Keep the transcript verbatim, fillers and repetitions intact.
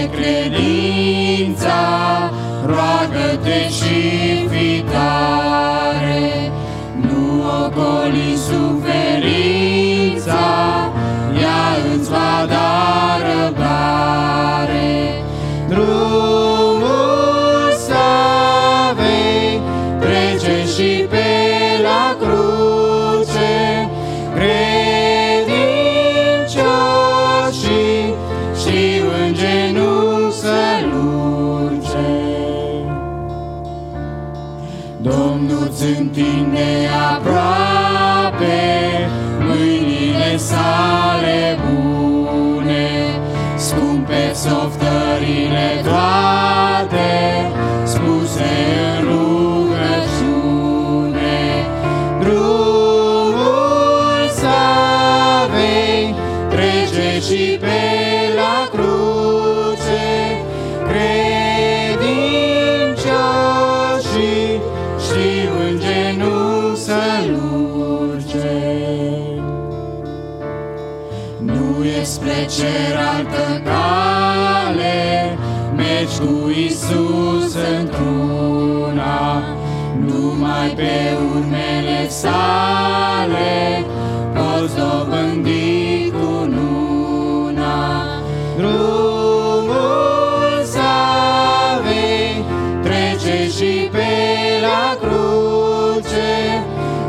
credința, roagă-te și fii tare. Nu ocoli suferința, ea îți va da răbdare. Drumul să vei trece și pe la cruce, credincioșii știu în genunchi să-L urce. Domnul-ți întinde aproape mâinile sale bune, scumpe softările toate, spuse în rugăciune. Drumul să vei trece și pe la cruce, credincioșii știu în genunchi să-L urce. Nu e spre cer altă cale, mergi cu Iisus într-una, numai pe urmele sale poți dobândi cununa. Drumul să vei trece și pe la cruce,